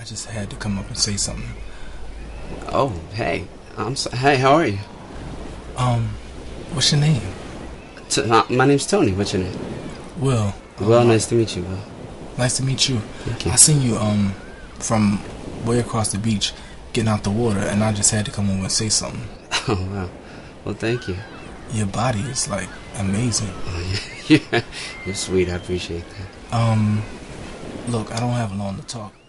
I just had to come up and say something. Oh, hey. Hey, how are you? Um, what's your name? My name's Tony. What's your name? Will. Well, nice to meet you, Will. Nice to meet you. Thank you. I seen you, from way across the beach getting out the water, and I just had to come over and say something. Oh, wow. Well, thank you. Your body is, like, amazing. Oh, yeah. You're sweet. I appreciate that. Look, I don't have long to talk.